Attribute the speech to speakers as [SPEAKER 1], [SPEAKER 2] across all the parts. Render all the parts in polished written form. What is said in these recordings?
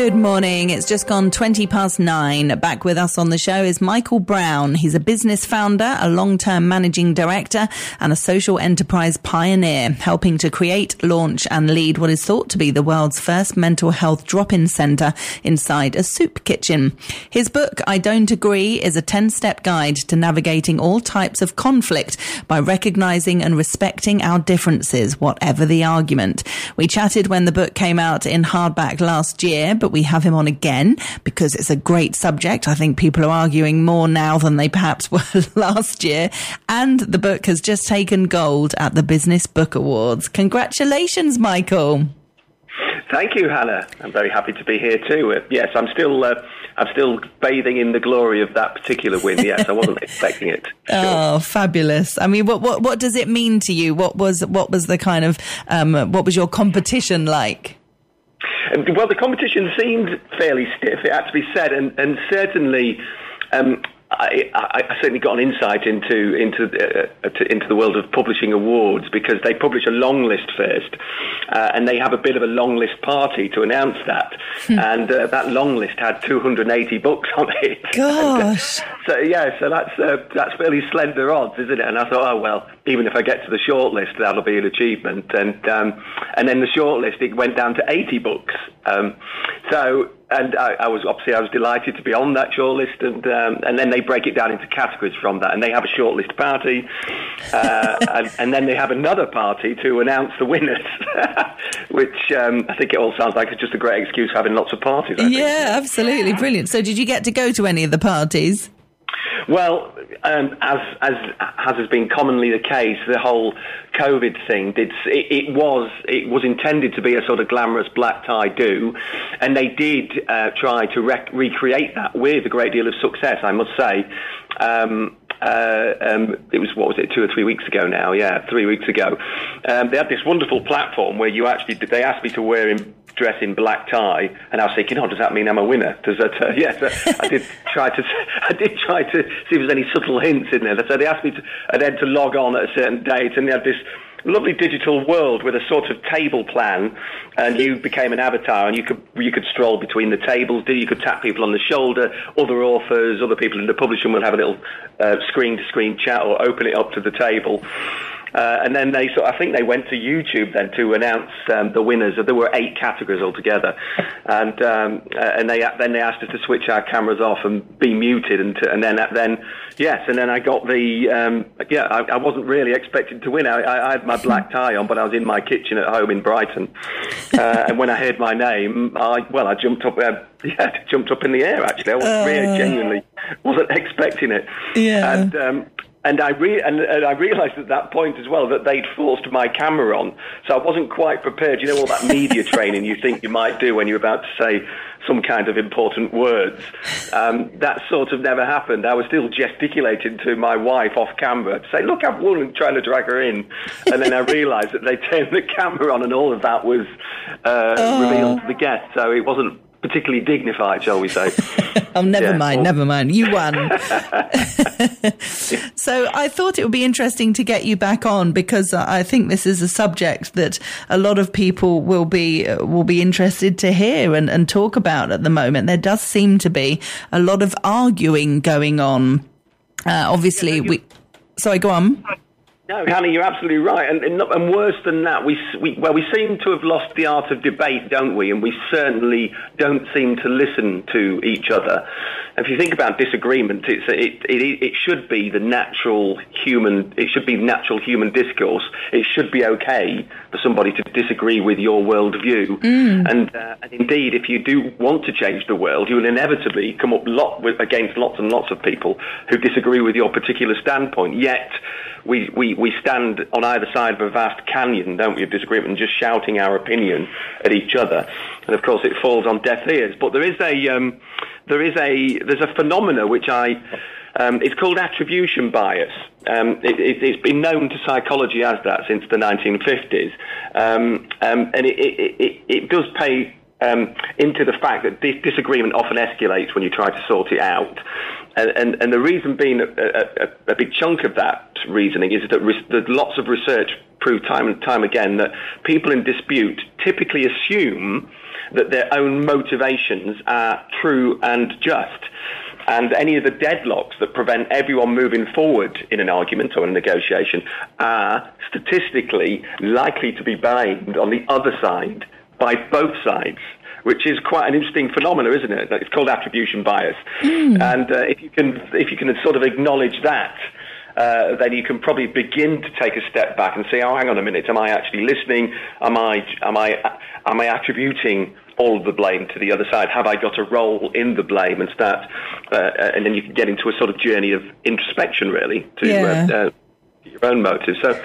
[SPEAKER 1] Good morning. It's just gone 9:20. Back with us on the show is Michael Brown. He's a business founder, a long-term managing director, and a social enterprise pioneer, helping to create, launch, and lead what is thought to be the world's first mental health drop-in centre inside a soup kitchen. His book, I Don't Agree, is a 10-step guide to navigating all types of conflict by recognising and respecting our differences, whatever the argument. We chatted when the book came out in hardback last year, but we have him on again because it's a great subject. I think people are arguing more now than they perhaps were last year. And the book has just taken gold at the Business Book Awards. Congratulations, Michael.
[SPEAKER 2] Thank you, Hannah. I'm very happy to be here too. Yes, I'm still bathing in the glory of that particular win. Yes, I wasn't expecting it. Sure.
[SPEAKER 1] Oh, fabulous! I mean, what does it mean to you? What was the kind of what was your competition like?
[SPEAKER 2] Well, the competition seemed fairly stiff, it had to be said, and certainly I certainly got an insight into the world of publishing awards, because they publish a long list first, and they have a bit of a long list party to announce that, and that long list had 280 books on it.
[SPEAKER 1] Gosh!
[SPEAKER 2] So that's fairly slender odds, isn't it? And I thought, oh well, even if I get to the short list, that'll be an achievement. And then the short list, it went down to 80 books. And I was delighted to be on that shortlist, and then they break it down into categories from that, and they have a shortlist party, and then they have another party to announce the winners, which I think it all sounds like it's just a great excuse for having lots of parties.
[SPEAKER 1] Yeah, absolutely brilliant. So, did you get to go to any of the parties?
[SPEAKER 2] Well, as has been commonly the case, the whole COVID thing it was intended to be a sort of glamorous black tie do, and they did try to recreate that with a great deal of success, I must say. It was, 2 or 3 weeks ago now? Yeah, 3 weeks ago. They had this wonderful platform where they asked me to dress in black tie, and I was thinking, does that mean I'm a winner? Does that? Yes, I did try to see if there's any subtle hints in there. So they asked me to log on at a certain date, and they had this lovely digital world with a sort of table plan, and you became an avatar, and you could stroll between the tables. You could tap people on the shoulder. Other authors, other people in the publishing will have a little screen-to-screen chat or open it up to the table. And then I think they went to YouTube then to announce the winners. There were 8 categories altogether, and they asked us to switch our cameras off and be muted, and then I got I wasn't really expected to win. I had my black tie on, but I was in my kitchen at home in Brighton, and when I heard my name, I jumped up. Jumped up in the air. Actually, I genuinely wasn't expecting it.
[SPEAKER 1] Yeah.
[SPEAKER 2] And I realised at that point as well that they'd forced my camera on, so I wasn't quite prepared. You know, all that media training you think you might do when you're about to say some kind of important words. That sort of never happened. I was still gesticulating to my wife off camera to say, look, I've won, and trying to drag her in. And then I realised that they turned the camera on, and all of that was revealed to the guests, so it wasn't particularly dignified, shall we say.
[SPEAKER 1] Never mind. You won. So I thought it would be interesting to get you back on, because I think this is a subject that a lot of people will be interested to hear and talk about at the moment. There does seem to be a lot of arguing going on. Obviously, sorry, go on.
[SPEAKER 2] No, Hannah, you're absolutely right, and worse than that, we seem to have lost the art of debate, don't we? And we certainly don't seem to listen to each other. If you think about disagreement, it should be the natural human. It should be natural human discourse. It should be okay for somebody to disagree with your worldview. And indeed, if you do want to change the world, you will inevitably come up against lots and lots of people who disagree with your particular standpoint. Yet we stand on either side of a vast canyon, don't we, of disagreement, and just shouting our opinion at each other. And of course, it falls on deaf ears. But there's a phenomena which it's called attribution bias. It's been known to psychology as that since the 1950s, and it does pay into the fact that disagreement often escalates when you try to sort it out. And the reason being, a big chunk of that reasoning is that lots of research prove time and time again that people in dispute typically assume that their own motivations are true and just. And any of the deadlocks that prevent everyone moving forward in an argument or a negotiation are statistically likely to be blamed on the other side by both sides, which is quite an interesting phenomenon, isn't it? It's called attribution bias. And if you can sort of acknowledge that, then you can probably begin to take a step back and say, oh, hang on a minute, am I actually listening? Am I attributing all of the blame to the other side? Have I got a role in the blame? And start, and then you can get into a sort of journey of introspection, really, to your own motives. So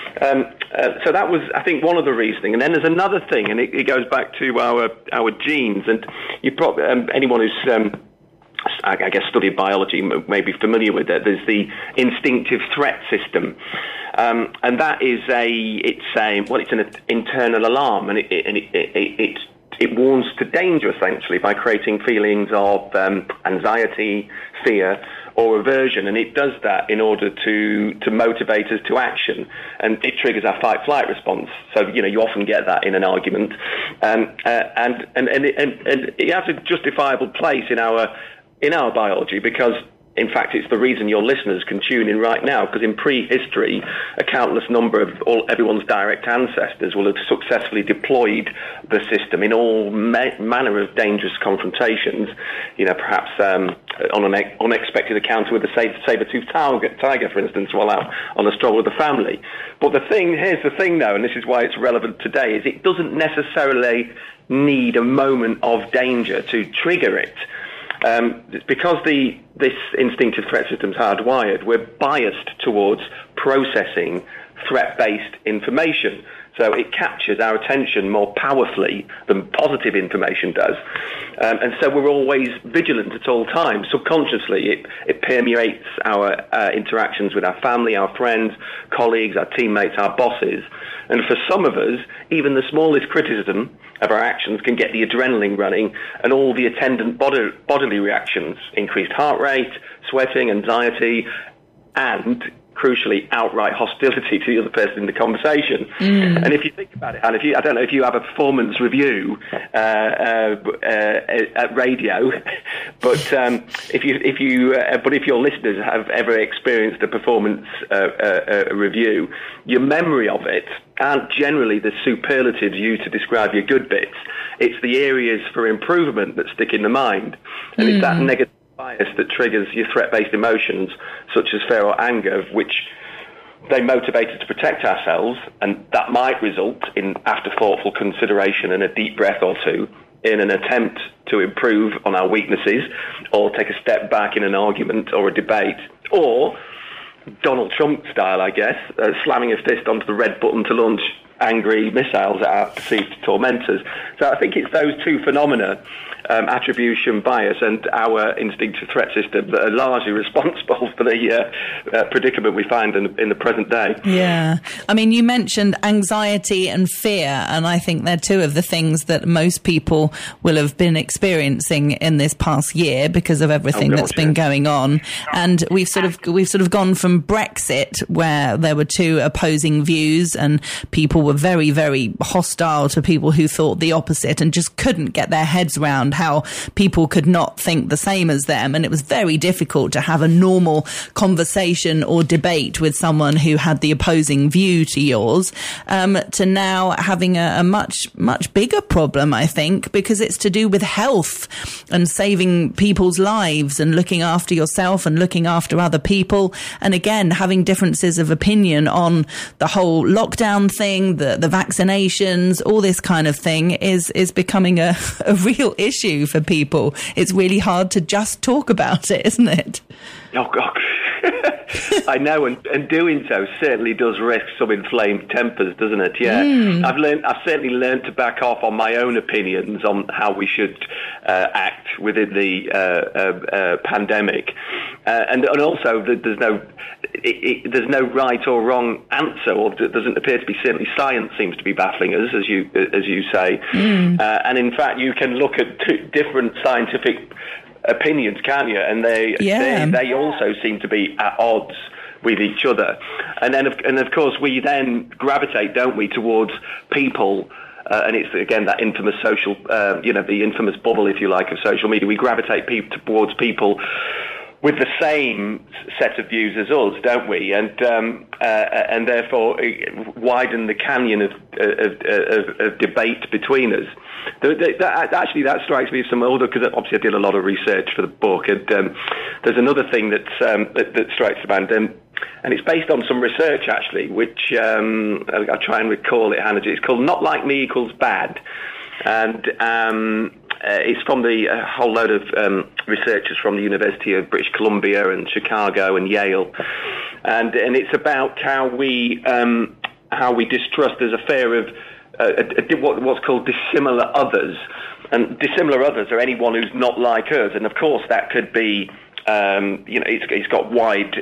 [SPEAKER 2] that was, I think, one of the reasoning. And then there's another thing, and it goes back to our genes. And you probably anyone who's I guess studied biology may be familiar with it. There's the instinctive threat system, and that is it's an internal alarm, and it warns to danger essentially by creating feelings of anxiety, fear, or aversion, and it does that in order to motivate us to action, and it triggers our fight-flight response. So you often get that in an argument, and it has a justifiable place in our biology, because in fact it's the reason your listeners can tune in right now, because in prehistory a countless number of everyone's direct ancestors will have successfully deployed the system in all manner of dangerous confrontations, perhaps on an unexpected encounter with a saber-toothed tiger, for instance, while out on a stroll with the family. But here's the thing though, and this is why it's relevant today, is it doesn't necessarily need a moment of danger to trigger it. Because this instinctive threat system is hardwired, we're biased towards processing threat-based information. So it captures our attention more powerfully than positive information does. And so we're always vigilant at all times. Subconsciously, it permeates our interactions with our family, our friends, colleagues, our teammates, our bosses. And for some of us, even the smallest criticism of our actions can get the adrenaline running and all the attendant bodily reactions, increased heart rate, sweating, anxiety, and crucially, outright hostility to the other person in the conversation. And if you think about it, and I don't know if you have a performance review at radio, but if your listeners have ever experienced a performance review, your memory of it aren't generally the superlatives used to describe your good bits. It's the areas for improvement that stick in the mind, and it's that negative bias that triggers your threat-based emotions, such as fear or anger, which they motivate us to protect ourselves, and that might result in, after thoughtful consideration and a deep breath or two, in an attempt to improve on our weaknesses or take a step back in an argument or a debate, or Donald Trump style, I guess, slamming a fist onto the red button to launch angry missiles at our perceived tormentors. So I think it's those two phenomena, attribution bias and our instinctive threat system, that are largely responsible for the predicament we find in the present day.
[SPEAKER 1] Yeah. I mean, you mentioned anxiety and fear, and I think they're two of the things that most people will have been experiencing in this past year because of everything that's been going on. And we've sort of gone from Brexit, where there were two opposing views and people were very, very hostile to people who thought the opposite and just couldn't get their heads around how people could not think the same as them. And it was very difficult to have a normal conversation or debate with someone who had the opposing view to yours, to now having a much, much bigger problem, I think, because it's to do with health and saving people's lives and looking after yourself and looking after other people. And again, having differences of opinion on the whole lockdown thing, the vaccinations, all this kind of thing is becoming a real issue for people. It's really hard to just talk about it, isn't it?
[SPEAKER 2] Oh, God. I know, and doing so certainly does risk some inflamed tempers, doesn't it? Yeah. I've certainly learned to back off on my own opinions on how we should act within the pandemic, and also there's no right or wrong answer, or there doesn't appear to be. Certainly, science seems to be baffling us, as you say, and in fact, you can look at two different scientific opinions, can't you? And they also seem to be at odds with each other. And of course we then gravitate, don't we, towards people and it's again that infamous social, the infamous bubble, if you like, of social media. We gravitate towards people with the same set of views as us, don't we? And therefore widen the canyon of debate between us. That strikes me as some older, because obviously I did a lot of research for the book, and there's another thing that strikes the band, and it's based on some research actually, which I'll try and recall it, Hannah. It's called Not Like Me Equals Bad, and it's from the whole load of researchers from the University of British Columbia and Chicago and Yale, and it's about how we distrust. There's a fear of what's called dissimilar others, and dissimilar others are anyone who's not like us, and of course that could be. It's got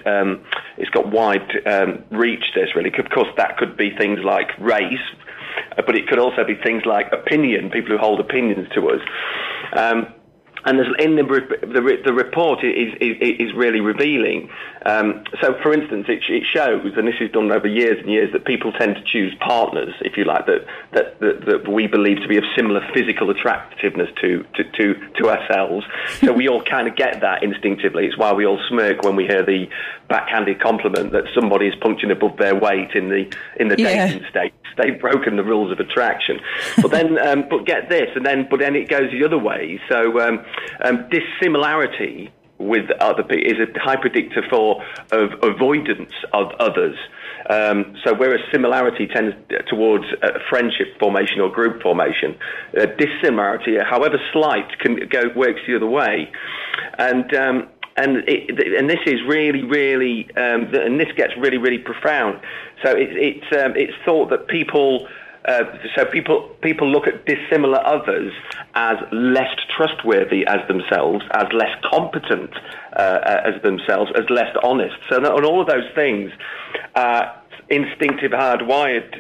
[SPEAKER 2] wide reach. This really, of course, that could be things like race, but it could also be things like opinion, people who hold opinions to us. And in the report is really revealing. So, for instance, it shows, and this is done over years and years, that people tend to choose partners, if you like, that we believe to be of similar physical attractiveness to ourselves. So we all kind of get that instinctively. It's why we all smirk when we hear the backhanded compliment that somebody is punching above their weight in the dating state. They've broken the rules of attraction. But then, but get this, but then it goes the other way. So dissimilarity with other people is a high predictor of avoidance of others. So whereas similarity tends towards friendship formation or group formation, dissimilarity, however slight, works the other way. And this is really, and this gets really profound. So it's thought that people look at dissimilar others as less trustworthy as themselves, as less competent as themselves, as less honest. So on all of those things, instinctive, hardwired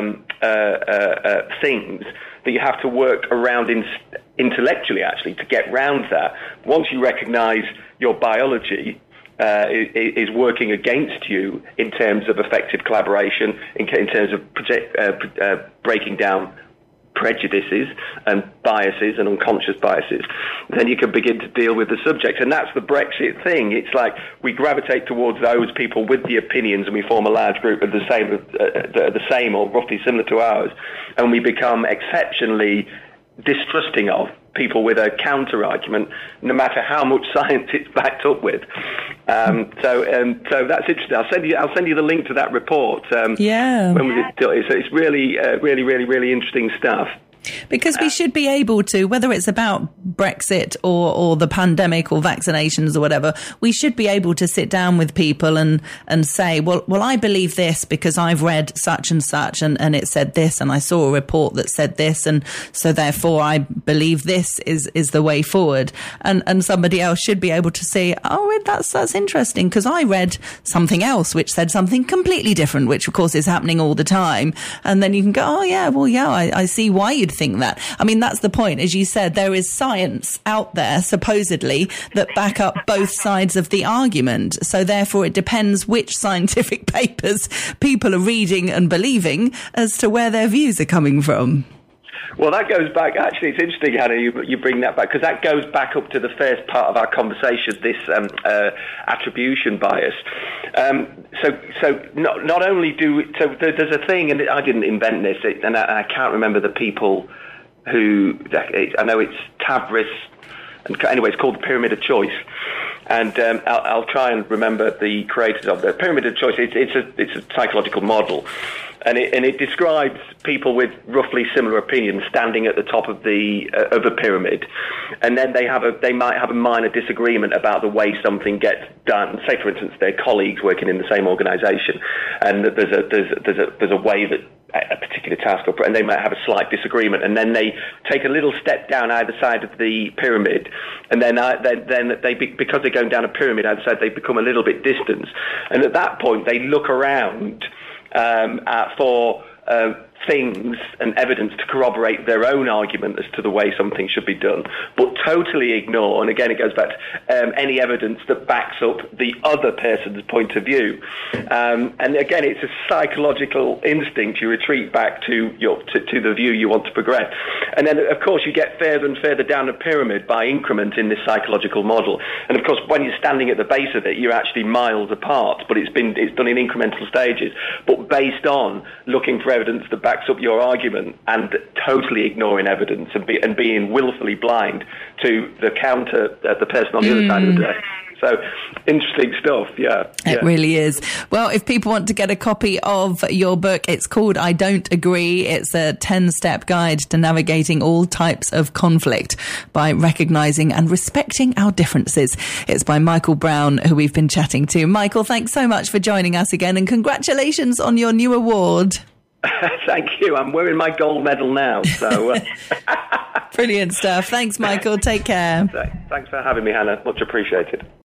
[SPEAKER 2] things that you have to work around intellectually, actually, to get round that. Once you recognise your biology is working against you in terms of effective collaboration, in terms of breaking down prejudices and biases and unconscious biases, then you can begin to deal with the subject. And that's the Brexit thing. It's like we gravitate towards those people with the opinions, and we form a large group of the same or roughly similar to ours, and we become exceptionally distrusting of people with a counter argument, no matter how much science it's backed up with. So that's interesting. I'll send you the link to that report. So it's really interesting stuff.
[SPEAKER 1] Because we should be able to, whether it's about Brexit or the pandemic or vaccinations or whatever, we should be able to sit down with people and say, well, I believe this because I've read such and such and it said this, and I saw a report that said this, and so therefore I believe this is the way forward. And somebody else should be able to say, oh, that's interesting, because I read something else which said something completely different, which of course is happening all the time. And then you can go, oh yeah, well, yeah, I see why you'd think that. I mean, that's the point. As you said, there is science out there, supposedly, that back up both sides of the argument. So therefore, it depends which scientific papers people are reading and believing as to where their views are coming from.
[SPEAKER 2] Well, that goes back, actually, it's interesting, Hannah, you bring that back, because that goes back up to the first part of our conversation, this attribution bias. So not only there's a thing, and I didn't invent this, and I can't remember the people who, I know it's Tavris, and anyway, it's called the Pyramid of Choice. And I'll try and remember the creators of the Pyramid of Choice. It's a psychological model, and it describes people with roughly similar opinions standing at the top of a pyramid, and then they might have a minor disagreement about the way something gets done. Say, for instance, they're colleagues working in the same organisation, and there's a way that a particular task, and they might have a slight disagreement, and then they take a little step down either side of the pyramid, and then because they're going down a pyramid outside, they become a little bit distant, and at that point they look around for things and evidence to corroborate their own argument as to the way something should be done, but totally ignore, and again it goes back to any evidence that backs up the other person's point of view. And again, it's a psychological instinct. You retreat back to the view you want to progress. And then, of course, you get further and further down the pyramid by increment in this psychological model. And, of course, when you're standing at the base of it, you're actually miles apart, but it's done in incremental stages, but based on looking for evidence that backs up your argument and totally ignoring evidence and being willfully blind to the counter, the person on the other side of the desk. So, interesting stuff, yeah.
[SPEAKER 1] It really is. Well, if people want to get a copy of your book, it's called I Don't Agree. It's a 10-step guide to navigating all types of conflict by recognising and respecting our differences. It's by Michael Brown, who we've been chatting to. Michael, thanks so much for joining us again, and congratulations on your new award.
[SPEAKER 2] Thank you. I'm wearing my gold medal now. So
[SPEAKER 1] Brilliant stuff. Thanks, Michael. Take care.
[SPEAKER 2] Thanks for having me, Hannah. Much appreciated.